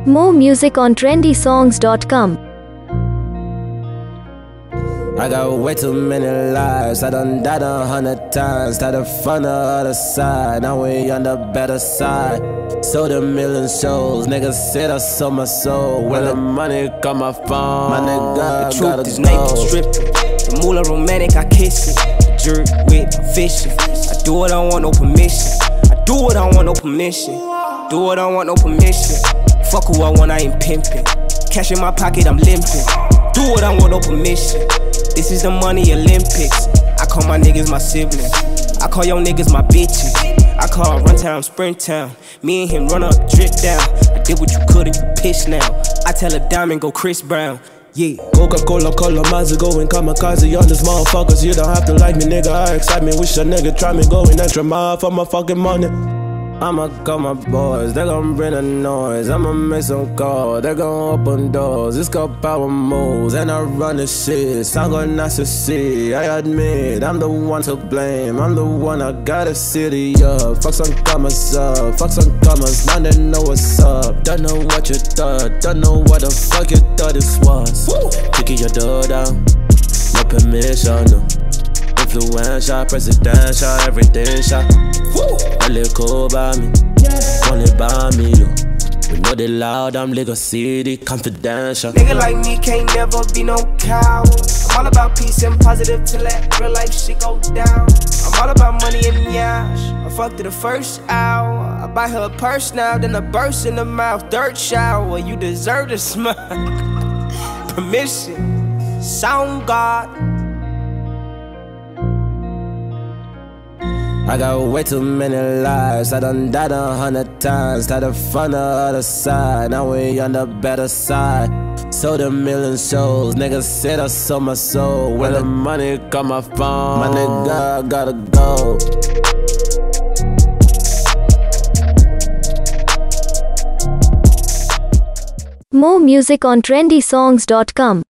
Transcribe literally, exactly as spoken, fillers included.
More music on trendy songs dot com. I got way too many lives, I done died a hundred times. Started from the other side, now we on the better side. Sold a million shows, niggas said I sold my soul. When the money come my phone, my nigga, the truth gotta is go. naked stripping. The moolah romantic, I kiss it. Jerk with fishing. I do it, I don't want no permission. I do it, I don't want no permission. Do it, I don't want no permission. Fuck who I want, I ain't pimping. Cash in my pocket, I'm limping. Do it, I don't want no permission. This is the money Olympics. I call my niggas my siblings. I call your niggas my bitches. I call run town, sprint town. Me and him run up, drip down. I did what you could and you pissed now. I tell a diamond go Chris Brown. Yeah. Coca-Cola, Cola, Mazda, going kamikaze on this motherfuckers. You don't have to like me, nigga, I excite me. Wish a nigga try me, going extra mile for my fucking money. I'ma call my boys, they gon' bring the noise. I'ma make some calls, they gon' open doors. It's called power moves, and I run the shit. Sound gon' not succeed, I admit I'm the one to blame. I'm the one, I got a city up. Fuck some commas up, fuck some commas, man, they know what's up. Don't know what you thought, don't know what the fuck you thought this was. Kicking your door down, no permission, no. Influential, presidential, everything shot. I live cool by me, only by me, yo. We know they loud, I'm Lego City, confidential. Nigga like me can't never be no coward. I'm all about peace and positive till that real life shit go down. I'm all about money and yash. I fucked her the first hour. I buy her a purse now, then a burst in the mouth. Dirt shower, you deserve to smile. Permission, sound God. I got way too many lives, I done died a hundred times. Started from the other side, now we on the better side. Sold a million shows, niggas said I sold my soul. When the money come my phone, my nigga, I gotta go. More music on trendy songs dot com.